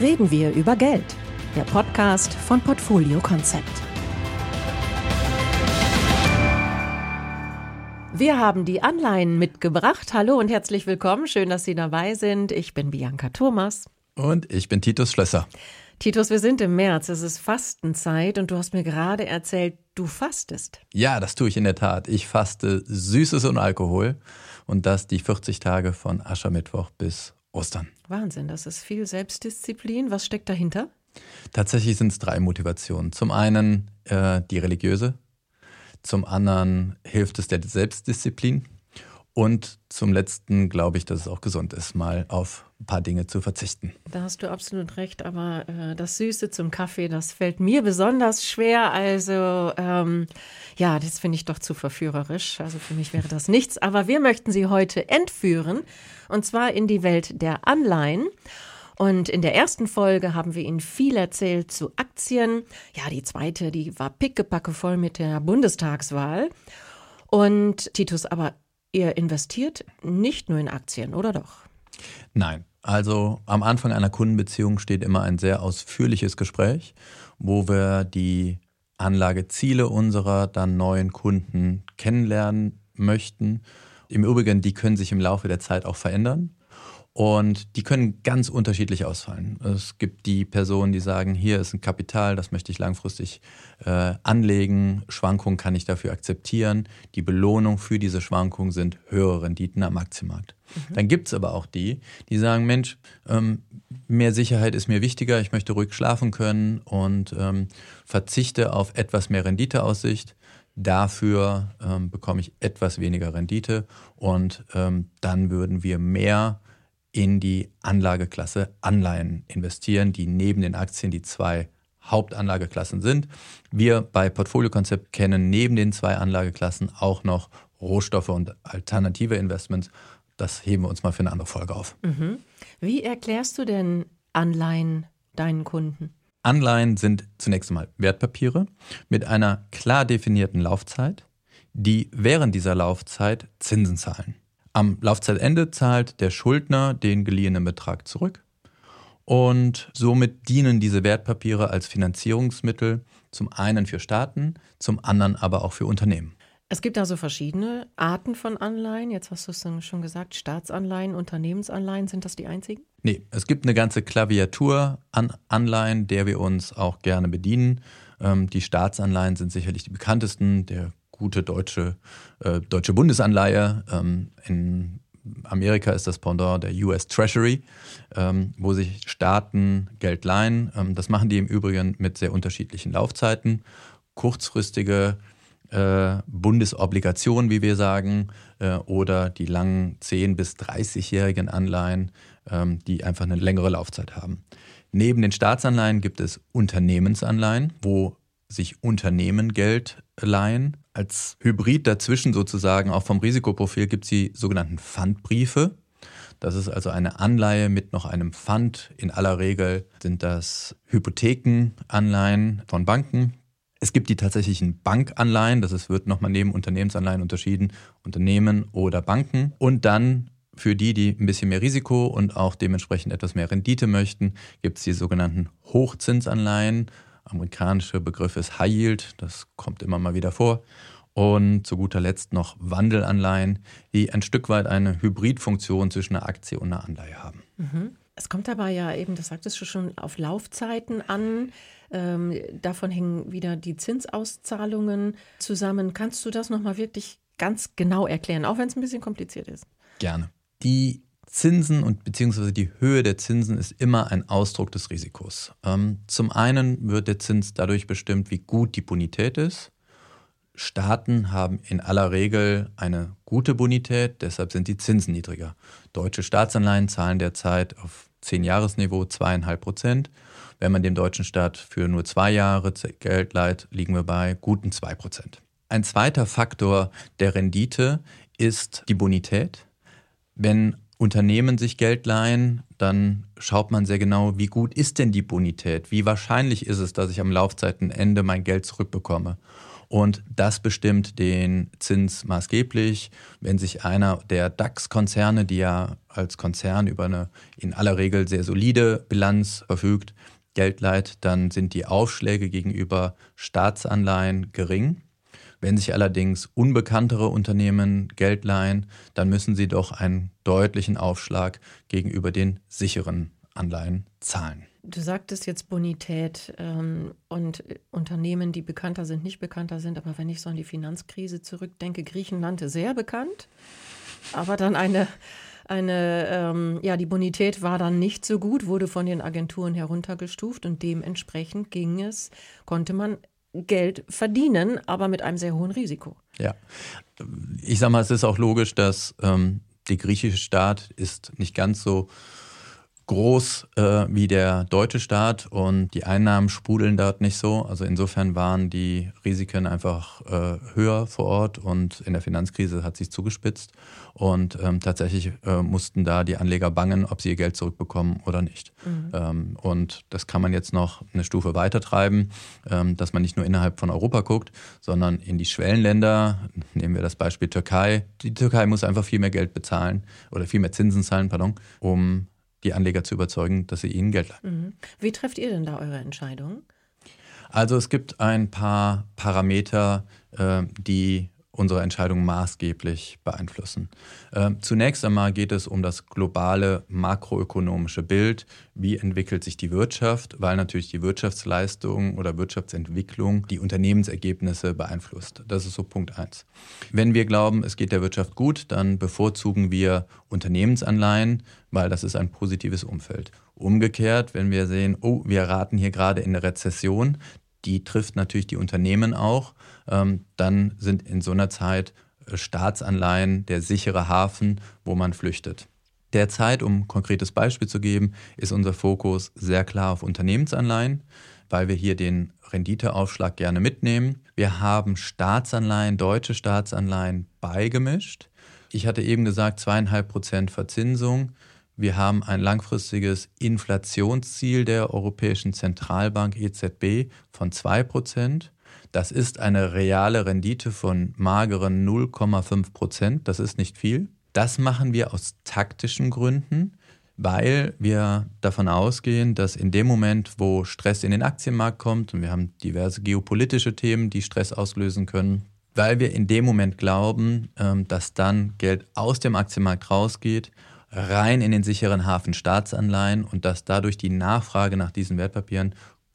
reden wir über Geld. Der Podcast von Portfolio Konzept. Wir haben die Anleihen mitgebracht. Hallo und herzlich willkommen. Schön, dass Sie dabei sind. Ich bin Bianca Thomas. Und ich bin Titus Schlösser. Titus, wir sind im März. Es ist Fastenzeit und du hast mir gerade erzählt, du fastest. Ja, das tue ich in der Tat. Ich faste Süßes und Alkohol und das die 40 Tage von Aschermittwoch bis Ostern. Wahnsinn, das ist viel Selbstdisziplin. Was steckt dahinter? Tatsächlich sind es 3 Motivationen. Zum einen die religiöse, zum anderen hilft es der Selbstdisziplin und zum letzten glaube ich, dass es auch gesund ist, mal auf ein paar Dinge zu verzichten. Da hast du absolut recht, aber das Süße zum Kaffee, das fällt mir besonders schwer. Also das finde ich doch zu verführerisch. Also für mich wäre das nichts. Aber wir möchten Sie heute entführen und zwar in die Welt der Anleihen. Und in der ersten Folge haben wir Ihnen viel erzählt zu Aktien. Ja, die zweite, die war pickepacke voll mit der Bundestagswahl. Und Titus, aber ihr investiert nicht nur in Aktien, oder doch? Nein, also am Anfang einer Kundenbeziehung steht immer ein sehr ausführliches Gespräch, wo wir die Anlageziele unserer dann neuen Kunden kennenlernen möchten. Im Übrigen, die können sich im Laufe der Zeit auch verändern. Und die können ganz unterschiedlich ausfallen. Es gibt die Personen, die sagen, hier ist ein Kapital, das möchte ich langfristig anlegen. Schwankungen kann ich dafür akzeptieren. Die Belohnung für diese Schwankungen sind höhere Renditen am Aktienmarkt. Dann gibt es aber auch die sagen, Mensch, mehr Sicherheit ist mir wichtiger, ich möchte ruhig schlafen können und verzichte auf etwas mehr Renditeaussicht. Dafür bekomme ich etwas weniger Rendite und dann würden wir mehr in die Anlageklasse Anleihen investieren, die neben den Aktien die 2 Hauptanlageklassen sind. Wir bei Portfolio Konzept kennen neben den 2 Anlageklassen auch noch Rohstoffe und alternative Investments. Das heben wir uns mal für eine andere Folge auf. Wie erklärst du denn Anleihen deinen Kunden? Anleihen sind zunächst einmal Wertpapiere mit einer klar definierten Laufzeit, die während dieser Laufzeit Zinsen zahlen. Am Laufzeitende zahlt der Schuldner den geliehenen Betrag zurück und somit dienen diese Wertpapiere als Finanzierungsmittel zum einen für Staaten, zum anderen aber auch für Unternehmen. Es gibt also verschiedene Arten von Anleihen. Jetzt hast du es schon gesagt, Staatsanleihen, Unternehmensanleihen, sind das die einzigen? Nee, es gibt eine ganze Klaviatur an Anleihen, der wir uns auch gerne bedienen. Die Staatsanleihen sind sicherlich die bekanntesten, der gute deutsche Bundesanleihe. In Amerika ist das Pendant der US Treasury, wo sich Staaten Geld leihen. Das machen die im Übrigen mit sehr unterschiedlichen Laufzeiten. Kurzfristige Bundesobligationen, wie wir sagen, oder die langen 10- bis 30-jährigen Anleihen, die einfach eine längere Laufzeit haben. Neben den Staatsanleihen gibt es Unternehmensanleihen, wo sich Unternehmen Geld leihen. Als Hybrid dazwischen sozusagen, auch vom Risikoprofil, gibt es die sogenannten Pfandbriefe. Das ist also eine Anleihe mit noch einem Pfand. In aller Regel sind das Hypothekenanleihen von Banken. Es gibt die tatsächlichen Bankanleihen, wird nochmal neben Unternehmensanleihen unterschieden, Unternehmen oder Banken. Und dann für die ein bisschen mehr Risiko und auch dementsprechend etwas mehr Rendite möchten, gibt es die sogenannten Hochzinsanleihen. Amerikanischer Begriff ist High Yield, das kommt immer mal wieder vor. Und zu guter Letzt noch Wandelanleihen, die ein Stück weit eine Hybridfunktion zwischen einer Aktie und einer Anleihe haben. Es kommt aber ja eben, das sagtest du schon, auf Laufzeiten an. Davon hängen wieder die Zinsauszahlungen zusammen. Kannst du das nochmal wirklich ganz genau erklären, auch wenn es ein bisschen kompliziert ist? Gerne. Die Zinsen und beziehungsweise die Höhe der Zinsen ist immer ein Ausdruck des Risikos. Zum einen wird der Zins dadurch bestimmt, wie gut die Bonität ist. Staaten haben in aller Regel eine gute Bonität, deshalb sind die Zinsen niedriger. Deutsche Staatsanleihen zahlen derzeit auf 10-Jahres-Niveau 2,5%. Wenn man dem deutschen Staat für nur 2 Jahre Geld leiht, liegen wir bei guten 2%. Ein zweiter Faktor der Rendite ist die Bonität. Wenn Unternehmen sich Geld leihen, dann schaut man sehr genau, wie gut ist denn die Bonität? Wie wahrscheinlich ist es, dass ich am Laufzeitenende mein Geld zurückbekomme? Und das bestimmt den Zins maßgeblich. Wenn sich einer der DAX-Konzerne, die ja als Konzern über eine in aller Regel sehr solide Bilanz verfügt, Geld leiht, dann sind die Aufschläge gegenüber Staatsanleihen gering. Wenn sich allerdings unbekanntere Unternehmen Geld leihen, dann müssen sie doch einen deutlichen Aufschlag gegenüber den sicheren Anleihen zahlen. Du sagtest jetzt Bonität und Unternehmen, die bekannter sind, nicht bekannter sind. Aber wenn ich so an die Finanzkrise zurückdenke, Griechenland ist sehr bekannt, aber dann die Bonität war dann nicht so gut, wurde von den Agenturen heruntergestuft und dementsprechend konnte man Geld verdienen, aber mit einem sehr hohen Risiko. Ja, ich sag mal, es ist auch logisch, dass der griechische Staat ist nicht ganz so groß wie der deutsche Staat und die Einnahmen sprudeln dort nicht so. Also insofern waren die Risiken einfach höher vor Ort und in der Finanzkrise hat sich zugespitzt und tatsächlich mussten da die Anleger bangen, ob sie ihr Geld zurückbekommen oder nicht. Und das kann man jetzt noch eine Stufe weiter treiben, dass man nicht nur innerhalb von Europa guckt, sondern in die Schwellenländer. Nehmen wir das Beispiel Türkei. Die Türkei muss einfach viel mehr Geld bezahlen oder viel mehr Zinsen zahlen, um die Anleger zu überzeugen, dass sie ihnen Geld leihen. Wie trefft ihr denn da eure Entscheidung? Also es gibt ein paar Parameter, die unsere Entscheidung maßgeblich beeinflussen. Zunächst einmal geht es um das globale makroökonomische Bild. Wie entwickelt sich die Wirtschaft? Weil natürlich die Wirtschaftsleistung oder Wirtschaftsentwicklung die Unternehmensergebnisse beeinflusst. Das ist so Punkt 1. Wenn wir glauben, es geht der Wirtschaft gut, dann bevorzugen wir Unternehmensanleihen, weil das ist ein positives Umfeld. Umgekehrt, wenn wir sehen, wir raten hier gerade in eine Rezession, die trifft natürlich die Unternehmen auch, dann sind in so einer Zeit Staatsanleihen der sichere Hafen, wo man flüchtet. Derzeit, um ein konkretes Beispiel zu geben, ist unser Fokus sehr klar auf Unternehmensanleihen, weil wir hier den Renditeaufschlag gerne mitnehmen. Wir haben Staatsanleihen, deutsche Staatsanleihen beigemischt. Ich hatte eben gesagt, 2,5% Verzinsung. Wir haben ein langfristiges Inflationsziel der Europäischen Zentralbank EZB von 2%. Das ist eine reale Rendite von mageren 0,5%. Das ist nicht viel. Das machen wir aus taktischen Gründen, weil wir davon ausgehen, dass in dem Moment, wo Stress in den Aktienmarkt kommt, und wir haben diverse geopolitische Themen, die Stress auslösen können, weil wir in dem Moment glauben, dass dann Geld aus dem Aktienmarkt rausgeht, rein in den sicheren Hafen Staatsanleihen und dass dadurch die Nachfrage nach diesen Wertpapieren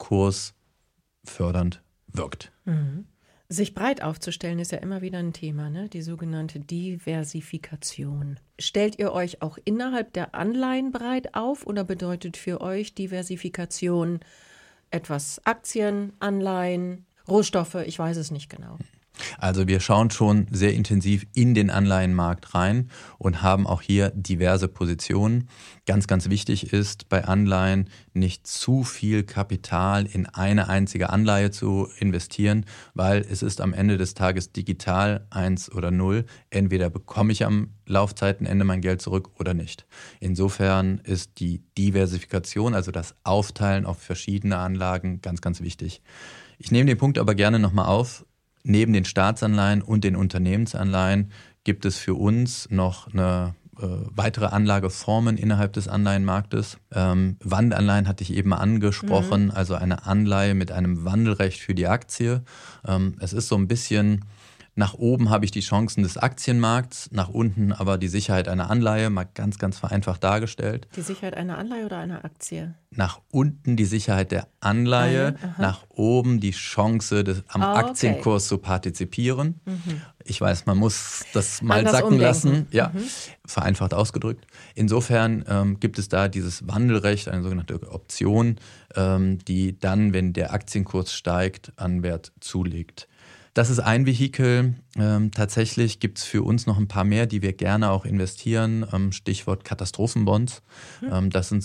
kursfördernd wirkt. Sich breit aufzustellen ist ja immer wieder ein Thema, ne? Die sogenannte Diversifikation. Stellt ihr euch auch innerhalb der Anleihen breit auf oder bedeutet für euch Diversifikation etwas Aktien, Anleihen, Rohstoffe? Ich weiß es nicht genau. Also wir schauen schon sehr intensiv in den Anleihenmarkt rein und haben auch hier diverse Positionen. Ganz, ganz wichtig ist bei Anleihen nicht zu viel Kapital in eine einzige Anleihe zu investieren, weil es ist am Ende des Tages digital 1 oder 0. Entweder bekomme ich am Laufzeitenende mein Geld zurück oder nicht. Insofern ist die Diversifikation, also das Aufteilen auf verschiedene Anlagen, ganz, ganz wichtig. Ich nehme den Punkt aber gerne nochmal auf. Neben den Staatsanleihen und den Unternehmensanleihen gibt es für uns noch eine weitere Anlageformen innerhalb des Anleihenmarktes. Wandelanleihen hatte ich eben mal angesprochen, also eine Anleihe mit einem Wandelrecht für die Aktie. Es ist so ein bisschen, nach oben habe ich die Chancen des Aktienmarkts, nach unten aber die Sicherheit einer Anleihe, mal ganz, ganz vereinfacht dargestellt. Die Sicherheit einer Anleihe oder einer Aktie? Nach unten die Sicherheit der Anleihe, nach oben die Chance, am Aktienkurs zu partizipieren. Ich weiß, man muss das mal anders sacken umdenken. lassen, vereinfacht ausgedrückt. Insofern gibt es da dieses Wandelrecht, eine sogenannte Option, die dann, wenn der Aktienkurs steigt, an Wert zulegt. Das ist ein Vehikel. Tatsächlich gibt es für uns noch ein paar mehr, die wir gerne auch investieren. Stichwort Katastrophenbonds. Das sind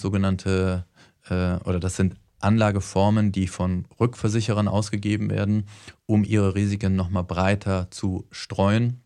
das sind Anlageformen, die von Rückversicherern ausgegeben werden, um ihre Risiken nochmal breiter zu streuen.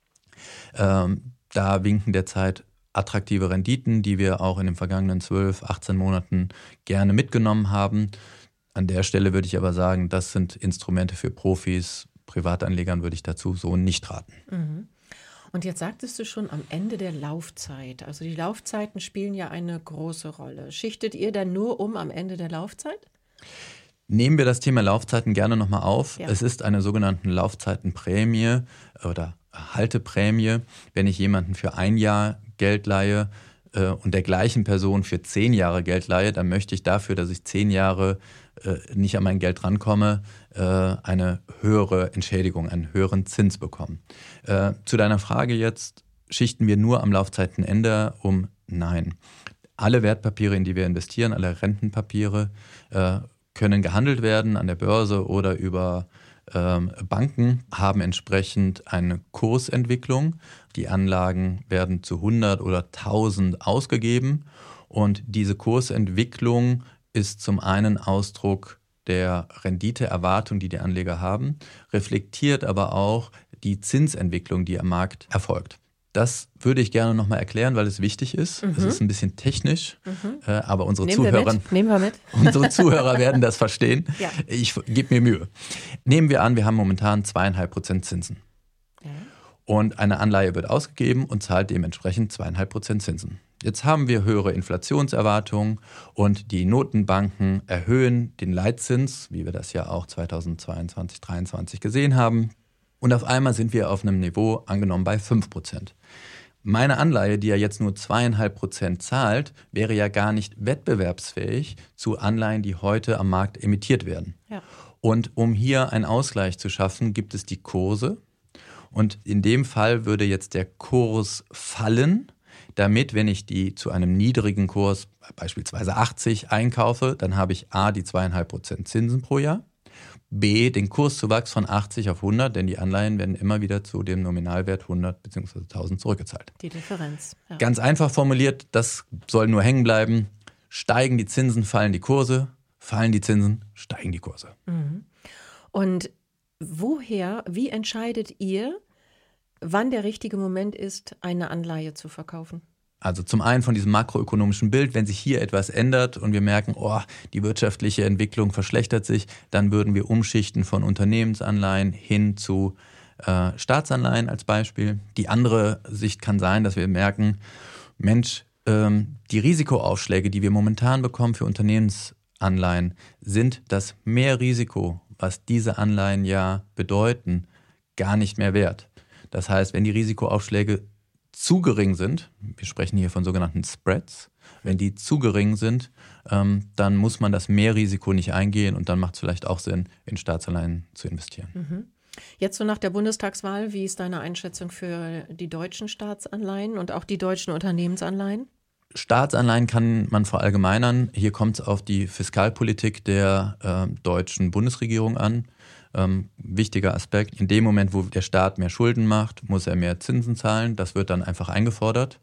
Da winken derzeit attraktive Renditen, die wir auch in den vergangenen 12, 18 Monaten gerne mitgenommen haben. An der Stelle würde ich aber sagen, das sind Instrumente für Profis. Privatanlegern würde ich dazu so nicht raten. Mhm. Und jetzt sagtest du schon am Ende der Laufzeit. Also die Laufzeiten spielen ja eine große Rolle. Schichtet ihr dann nur am Ende der Laufzeit? Nehmen wir das Thema Laufzeiten gerne nochmal auf. Ja. Es ist eine sogenannte Laufzeitenprämie oder Halteprämie. Wenn ich jemanden für 1 Jahr Geld leihe und der gleichen Person für 10 Jahre Geld leihe, dann möchte ich dafür, dass ich 10 Jahre nicht an mein Geld rankomme, eine höhere Entschädigung, einen höheren Zins bekommen. Zu deiner Frage jetzt, schichten wir nur am Laufzeitenende um? Nein. Alle Wertpapiere, in die wir investieren, alle Rentenpapiere, können gehandelt werden an der Börse oder über Banken, haben entsprechend eine Kursentwicklung. Die Anlagen werden zu 100 oder 1000 ausgegeben und diese Kursentwicklung ist zum einen Ausdruck der Renditeerwartung, die die Anleger haben, reflektiert aber auch die Zinsentwicklung, die am Markt erfolgt. Das würde ich gerne nochmal erklären, weil es wichtig ist. Es ist ein bisschen technisch, aber unsere unsere Zuhörer werden das verstehen. Ja. Ich gebe mir Mühe. Nehmen wir an, wir haben momentan 2,5% Zinsen. Ja. Und eine Anleihe wird ausgegeben und zahlt dementsprechend 2,5% Zinsen. Jetzt haben wir höhere Inflationserwartungen und die Notenbanken erhöhen den Leitzins, wie wir das ja auch 2022, 2023 gesehen haben. Und auf einmal sind wir auf einem Niveau angenommen bei 5%. Meine Anleihe, die ja jetzt nur 2,5% zahlt, wäre ja gar nicht wettbewerbsfähig zu Anleihen, die heute am Markt emittiert werden. Ja. Und um hier einen Ausgleich zu schaffen, gibt es die Kurse. Und in dem Fall würde jetzt der Kurs fallen, damit, wenn ich die zu einem niedrigen Kurs, beispielsweise 80, einkaufe, dann habe ich A, die 2,5% Zinsen pro Jahr, B, den Kurszuwachs von 80 auf 100, denn die Anleihen werden immer wieder zu dem Nominalwert 100 bzw. 1000 zurückgezahlt. Die Differenz. Ja. Ganz einfach formuliert, das soll nur hängen bleiben. Steigen die Zinsen, fallen die Kurse. Fallen die Zinsen, steigen die Kurse. Mhm. Und wie entscheidet ihr, wann der richtige Moment ist, eine Anleihe zu verkaufen? Also zum einen von diesem makroökonomischen Bild, wenn sich hier etwas ändert und wir merken, die wirtschaftliche Entwicklung verschlechtert sich, dann würden wir umschichten von Unternehmensanleihen hin zu Staatsanleihen als Beispiel. Die andere Sicht kann sein, dass wir merken, Mensch, die Risikoaufschläge, die wir momentan bekommen für Unternehmensanleihen, sind das Mehrrisiko, was diese Anleihen ja bedeuten, gar nicht mehr wert. Das heißt, wenn die Risikoaufschläge zu gering sind, wir sprechen hier von sogenannten Spreads, wenn die zu gering sind, dann muss man das Mehrrisiko nicht eingehen und dann macht es vielleicht auch Sinn, in Staatsanleihen zu investieren. Mhm. Jetzt so nach der Bundestagswahl, wie ist deine Einschätzung für die deutschen Staatsanleihen und auch die deutschen Unternehmensanleihen? Staatsanleihen kann man verallgemeinern. Hier kommt es auf die Fiskalpolitik der deutschen Bundesregierung an. Wichtiger Aspekt, in dem Moment, wo der Staat mehr Schulden macht, muss er mehr Zinsen zahlen. Das wird dann einfach eingefordert.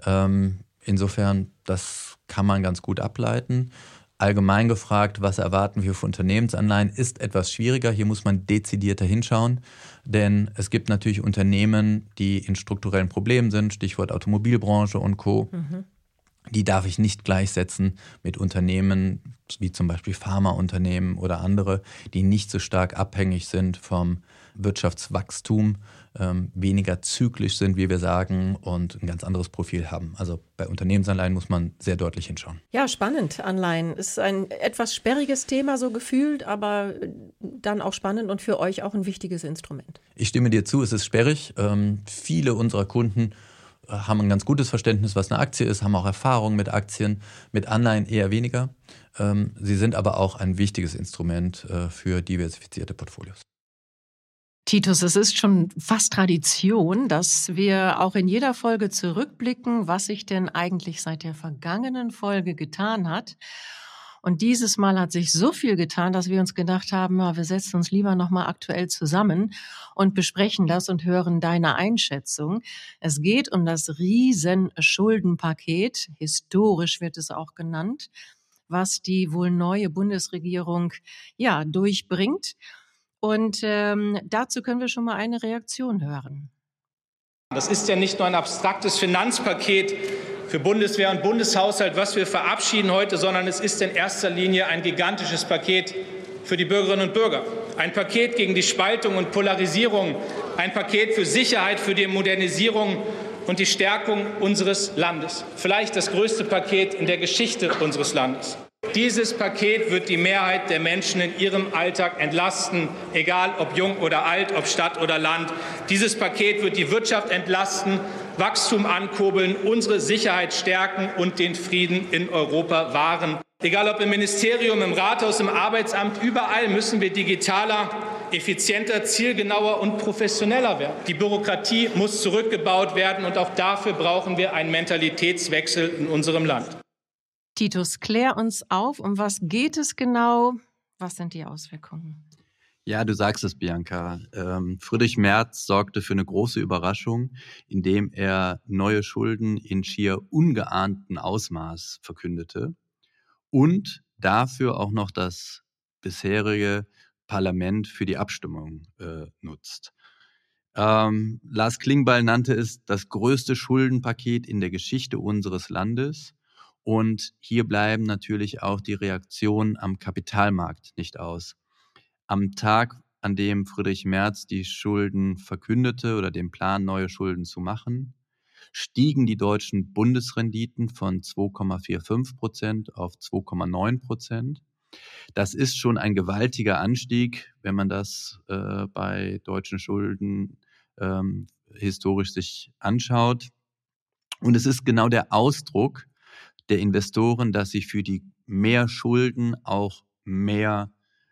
Insofern, das kann man ganz gut ableiten. Allgemein gefragt, was erwarten wir für Unternehmensanleihen, ist etwas schwieriger. Hier muss man dezidierter hinschauen, denn es gibt natürlich Unternehmen, die in strukturellen Problemen sind, Stichwort Automobilbranche und Co. Die darf ich nicht gleichsetzen mit Unternehmen wie zum Beispiel Pharmaunternehmen oder andere, die nicht so stark abhängig sind vom Wirtschaftswachstum, weniger zyklisch sind, wie wir sagen, und ein ganz anderes Profil haben. Also bei Unternehmensanleihen muss man sehr deutlich hinschauen. Ja, spannend. Anleihen ist ein etwas sperriges Thema so gefühlt, aber dann auch spannend und für euch auch ein wichtiges Instrument. Ich stimme dir zu, es ist sperrig. Viele unserer Kunden haben ein ganz gutes Verständnis, was eine Aktie ist, haben auch Erfahrung mit Aktien, mit Anleihen eher weniger. Sie sind aber auch ein wichtiges Instrument für diversifizierte Portfolios. Titus, es ist schon fast Tradition, dass wir auch in jeder Folge zurückblicken, was sich denn eigentlich seit der vergangenen Folge getan hat. Und dieses Mal hat sich so viel getan, dass wir uns gedacht haben, wir setzen uns lieber nochmal aktuell zusammen und besprechen das und hören deine Einschätzung. Es geht um das Riesenschuldenpaket, historisch wird es auch genannt, was die wohl neue Bundesregierung durchbringt. Und dazu können wir schon mal eine Reaktion hören. Das ist ja nicht nur ein abstraktes Finanzpaket für Bundeswehr und Bundeshaushalt, was wir verabschieden heute, sondern es ist in erster Linie ein gigantisches Paket für die Bürgerinnen und Bürger. ein Paket gegen die Spaltung und Polarisierung, ein Paket für Sicherheit, für die Modernisierung und die Stärkung unseres Landes. Vielleicht das größte Paket in der Geschichte unseres Landes. Dieses Paket wird die Mehrheit der Menschen in ihrem Alltag entlasten, egal ob jung oder alt, ob Stadt oder Land. Dieses Paket wird die Wirtschaft entlasten, Wachstum ankurbeln, unsere Sicherheit stärken und den Frieden in Europa wahren. Egal ob im Ministerium, im Rathaus, im Arbeitsamt, überall müssen wir digitaler, effizienter, zielgenauer und professioneller werden. Die Bürokratie muss zurückgebaut werden und auch dafür brauchen wir einen Mentalitätswechsel in unserem Land. Titus, klär uns auf, um was geht es genau? Was sind die Auswirkungen? Ja, du sagst es, Bianca. Friedrich Merz sorgte für eine große Überraschung, indem er neue Schulden in schier ungeahnten Ausmaß verkündete und dafür auch noch das bisherige Parlament für die Abstimmung nutzt. Lars Klingbeil nannte es das größte Schuldenpaket in der Geschichte unseres Landes. Und hier bleiben natürlich auch die Reaktionen am Kapitalmarkt nicht aus. Am Tag, an dem Friedrich Merz die Schulden verkündete oder den Plan, neue Schulden zu machen, stiegen die deutschen Bundesrenditen von 2,45% auf 2,9%. Das ist schon ein gewaltiger Anstieg, wenn man das bei deutschen Schulden historisch sich anschaut. Und es ist genau der Ausdruck der Investoren, dass sie für die mehr Schulden auch mehr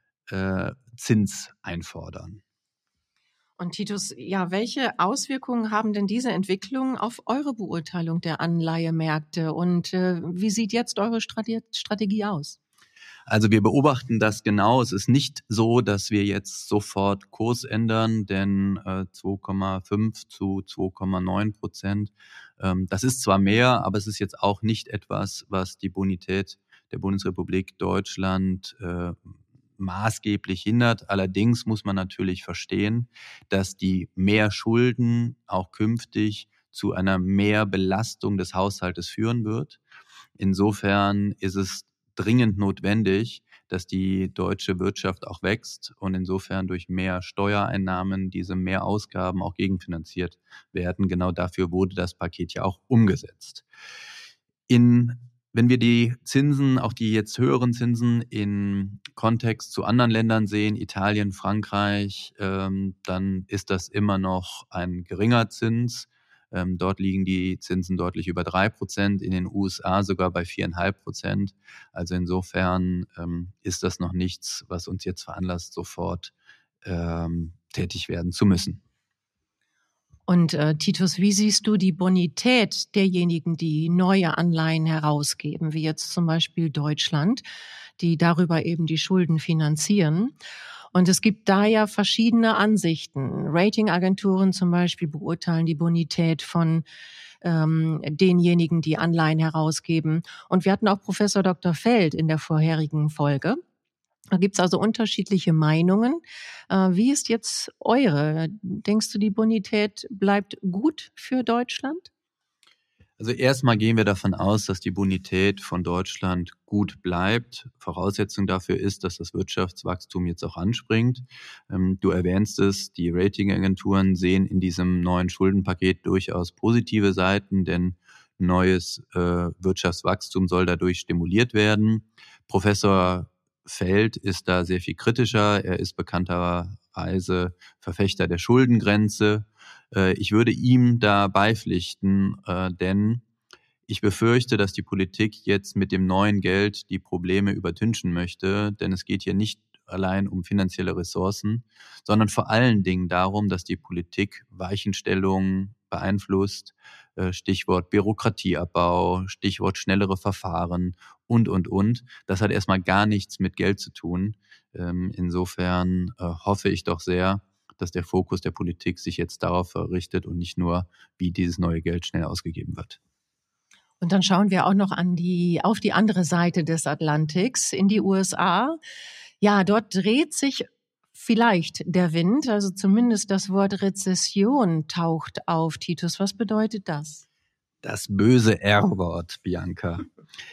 Zins einfordern. Und Titus, ja, welche Auswirkungen haben denn diese Entwicklungen auf eure Beurteilung der Anleihemärkte und wie sieht jetzt eure Strategie aus? Also wir beobachten das genau. Es ist nicht so, dass wir jetzt sofort Kurs ändern, denn 2,5 zu 2,9%, das ist zwar mehr, aber es ist jetzt auch nicht etwas, was die Bonität der Bundesrepublik Deutschland maßgeblich hindert. Allerdings muss man natürlich verstehen, dass die mehr Schulden auch künftig zu einer Mehrbelastung des Haushaltes führen wird. Insofern ist es dringend notwendig, dass die deutsche Wirtschaft auch wächst und insofern durch mehr Steuereinnahmen diese Mehrausgaben auch gegenfinanziert werden. Genau dafür wurde das Paket ja auch umgesetzt. Wenn wir die Zinsen, auch die jetzt höheren Zinsen im Kontext zu anderen Ländern sehen, Italien, Frankreich, dann ist das immer noch ein geringer Zins. Dort liegen die Zinsen deutlich über 3%, in den USA sogar bei 4,5%. Also insofern ist das noch nichts, was uns jetzt veranlasst, sofort tätig werden zu müssen. Und Titus, wie siehst du die Bonität derjenigen, die neue Anleihen herausgeben, wie jetzt zum Beispiel Deutschland, die darüber eben die Schulden finanzieren? Und es gibt da ja verschiedene Ansichten. Ratingagenturen zum Beispiel beurteilen die Bonität von denjenigen, die Anleihen herausgeben. Und wir hatten auch Professor Dr. Feld in der vorherigen Folge. Da gibt's also unterschiedliche Meinungen. Wie ist jetzt eure? Denkst du, die Bonität bleibt gut für Deutschland? Also erstmal gehen wir davon aus, dass die Bonität von Deutschland gut bleibt. Voraussetzung dafür ist, dass das Wirtschaftswachstum jetzt auch anspringt. Du erwähnst es, die Ratingagenturen sehen in diesem neuen Schuldenpaket durchaus positive Seiten, denn neues Wirtschaftswachstum soll dadurch stimuliert werden. Professor Feld ist da sehr viel kritischer. Er ist bekannterweise Verfechter der Schuldengrenze. Ich würde ihm da beipflichten, denn ich befürchte, dass die Politik jetzt mit dem neuen Geld die Probleme übertünchen möchte, denn es geht hier nicht allein um finanzielle Ressourcen, sondern vor allen Dingen darum, dass die Politik Weichenstellungen beeinflusst, Stichwort Bürokratieabbau, Stichwort schnellere Verfahren und. Das hat erstmal gar nichts mit Geld zu tun. Insofern hoffe ich doch sehr, dass der Fokus der Politik sich jetzt darauf richtet und nicht nur, wie dieses neue Geld schnell ausgegeben wird. Und dann schauen wir auch noch auf die andere Seite des Atlantiks, in die USA. Ja, dort dreht sich vielleicht der Wind, also zumindest das Wort Rezession taucht auf. Titus, was bedeutet das? Das böse R-Wort, Bianca.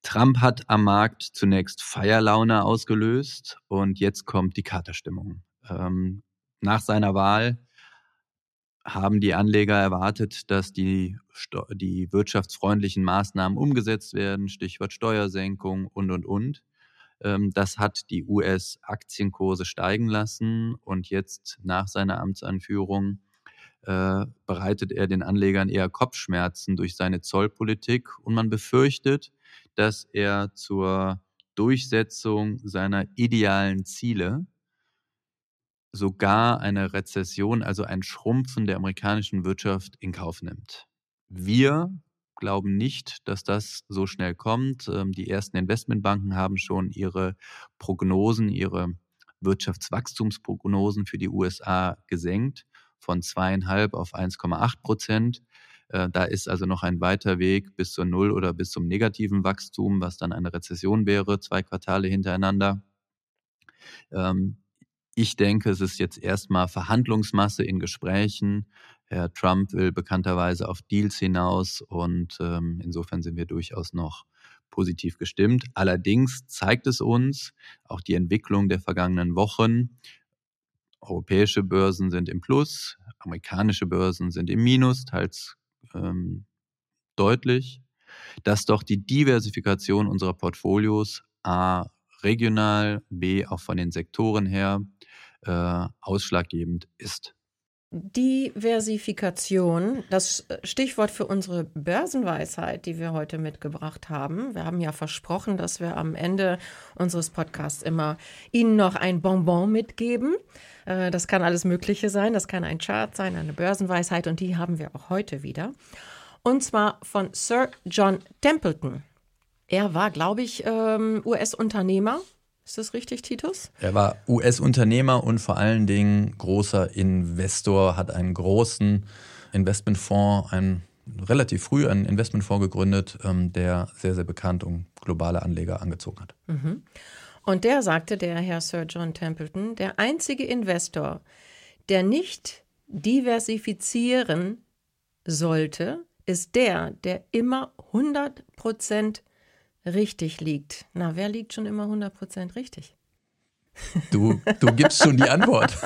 Trump hat am Markt zunächst Feierlaune ausgelöst und jetzt kommt die Katerstimmung. Nach seiner Wahl haben die Anleger erwartet, dass die wirtschaftsfreundlichen Maßnahmen umgesetzt werden, Stichwort Steuersenkung und. Das hat die US-Aktienkurse steigen lassen und jetzt nach seiner Amtsanführung bereitet er den Anlegern eher Kopfschmerzen durch seine Zollpolitik und man befürchtet, dass er zur Durchsetzung seiner idealen Ziele sogar eine Rezession, also ein Schrumpfen der amerikanischen Wirtschaft in Kauf nimmt. Wir glauben nicht, dass das so schnell kommt. Die ersten Investmentbanken haben schon ihre Prognosen, ihre Wirtschaftswachstumsprognosen für die USA gesenkt von 2,5 auf 1,8%. Da ist also noch ein weiter Weg bis zur Null oder bis zum negativen Wachstum, was dann eine Rezession wäre, 2 Quartale hintereinander. Ich denke, es ist jetzt erstmal Verhandlungsmasse in Gesprächen. Herr Trump will bekannterweise auf Deals hinaus und insofern sind wir durchaus noch positiv gestimmt. Allerdings zeigt es uns auch die Entwicklung der vergangenen Wochen. Europäische Börsen sind im Plus, amerikanische Börsen sind im Minus, teils deutlich, dass doch die Diversifikation unserer Portfolios A regional, B auch von den Sektoren her ausschlaggebend ist. Diversifikation, das Stichwort für unsere Börsenweisheit, die wir heute mitgebracht haben. Wir haben ja versprochen, dass wir am Ende unseres Podcasts immer Ihnen noch ein Bonbon mitgeben. Das kann alles Mögliche sein, das kann ein Chart sein, eine Börsenweisheit und die haben wir auch heute wieder. Und zwar von Sir John Templeton. Er war, glaube ich, US-Unternehmer. Ist das richtig, Titus? Er war US-Unternehmer und vor allen Dingen großer Investor, hat einen großen Investmentfonds, relativ früh einen Investmentfonds gegründet, der sehr, sehr bekannt und globale Anleger angezogen hat. Mhm. Und der sagte, der Herr Sir John Templeton, der einzige Investor, der nicht diversifizieren sollte, ist der immer 100% richtig liegt. Na, wer liegt schon immer 100% richtig? Du gibst schon die Antwort.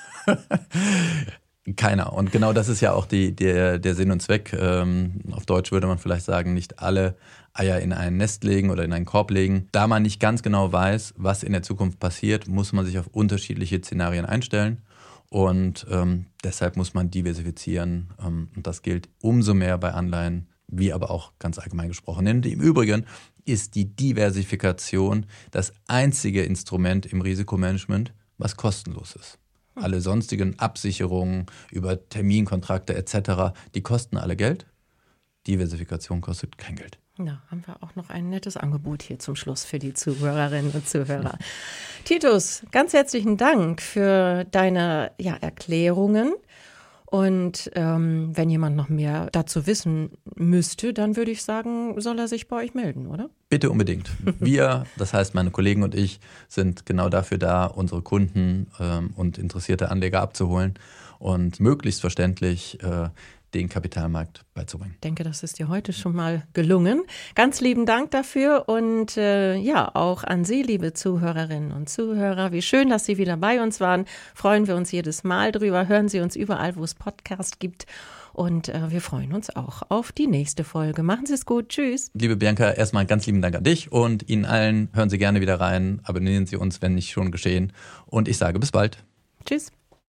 Keiner. Und genau das ist ja auch der Sinn und Zweck. Auf Deutsch würde man vielleicht sagen, nicht alle Eier in ein Nest legen oder in einen Korb legen. Da man nicht ganz genau weiß, was in der Zukunft passiert, muss man sich auf unterschiedliche Szenarien einstellen. Und deshalb muss man diversifizieren. Und das gilt umso mehr bei Anleihen, wie aber auch ganz allgemein gesprochen. Im Übrigen ist die Diversifikation das einzige Instrument im Risikomanagement, was kostenlos ist. Alle sonstigen Absicherungen über Terminkontrakte etc., die kosten alle Geld. Diversifikation kostet kein Geld. Na, haben wir auch noch ein nettes Angebot hier zum Schluss für die Zuhörerinnen und Zuhörer. Titus, ganz herzlichen Dank für deine Erklärungen. Und wenn jemand noch mehr dazu wissen müsste, dann würde ich sagen, soll er sich bei euch melden, oder? Bitte unbedingt. Wir, das heißt meine Kollegen und ich, sind genau dafür da, unsere Kunden und interessierte Anleger abzuholen und möglichst verständlich den Kapitalmarkt beizubringen. Ich denke, das ist dir heute schon mal gelungen. Ganz lieben Dank dafür und auch an Sie, liebe Zuhörerinnen und Zuhörer. Wie schön, dass Sie wieder bei uns waren. Freuen wir uns jedes Mal drüber. Hören Sie uns überall, wo es Podcasts gibt. Und wir freuen uns auch auf die nächste Folge. Machen Sie es gut. Tschüss. Liebe Bianca, erstmal ganz lieben Dank an dich und Ihnen allen. Hören Sie gerne wieder rein. Abonnieren Sie uns, wenn nicht schon geschehen. Und ich sage bis bald. Tschüss.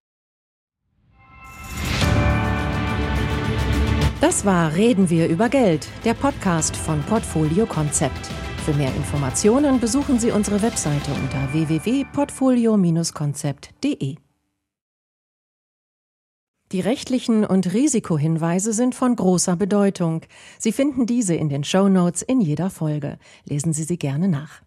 Das war Reden wir über Geld, der Podcast von Portfolio Concept. Für mehr Informationen besuchen Sie unsere Webseite unter www.portfolio-concept.de. Die rechtlichen und Risikohinweise sind von großer Bedeutung. Sie finden diese in den Shownotes in jeder Folge. Lesen Sie sie gerne nach.